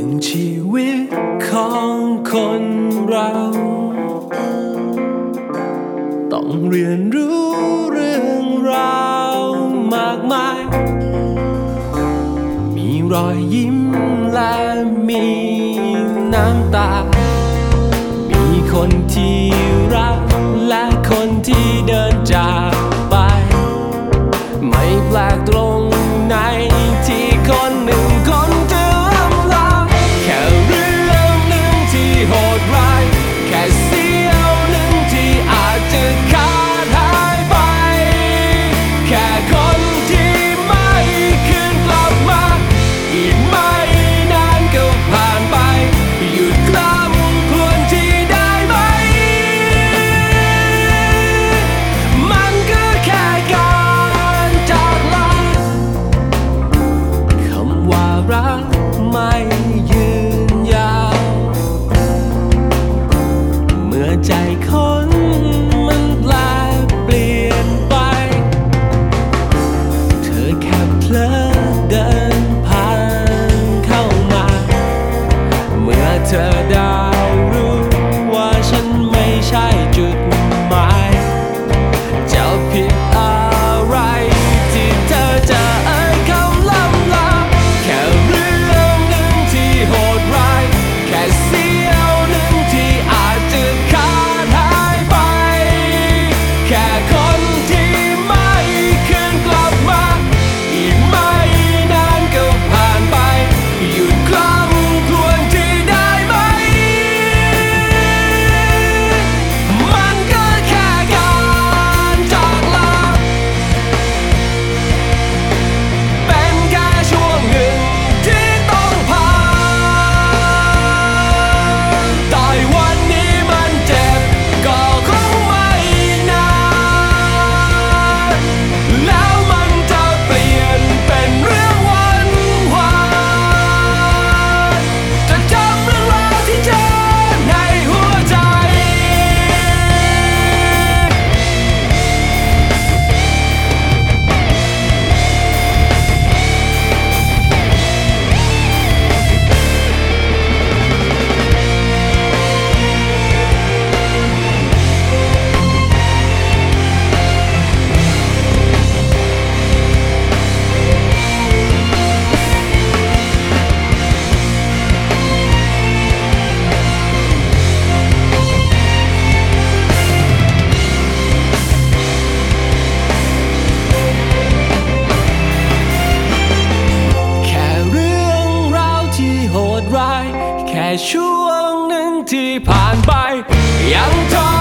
นึ่งชีวิตของคนเราต้องเรียนรู้เรื่องราวมากมายมีรอยยิ้มและมีน้ำตามีคนที่รักและคนที่เดินจากไปไม่แปลกตรงไหนที่คนหนึ่งคนจะล่ำลาแค่เรื่องหนึ่งที่โหดร้ายแค่เสี้ยวหนึ่งที่อาจจะขาดหายไปแค่คนที่ไม่คืนกลับมาอีกไม่นานก็ผ่านไปหยุดคลำครวญที่ได้ไหมมันก็แค่การจากลาคำว่ารักไม่ยืนยาวเมื่อใจคนมันแปลเปลี่ยนไปเธอแค่เพลอเดินผ่านเข้ามาเมื่อเธอได้รู้ว่าฉันไม่ใช่จุดหมายจะผิดอะไรที่เธอจะเอ่ยคำล่ำลาแค่เรื่องหนึ่งที่โหดร้ายแค่เสี้ยวหนึ่งที่อาจจะขาดหายไปแค่คนที่ไม่คืนกลับมาอีกไม่นานก็ผ่านไปหยุดคลำครวญที่ได้ไหมมันก็แค่การจากลาเป็นแค่ช่วงหนึ่งที่ต้องผ่านต่อยวันนี้มันเจ็บก็คงไม่นานแล้วมันจะเปลี่ยนเป็นเรื่องหวานหวานจะจำเรื่องราวที่เจอในหัวใจแค่เรื่องราวที่โหดร้ายแค่ช่วงหนึ่งที่ผ่านไปยังท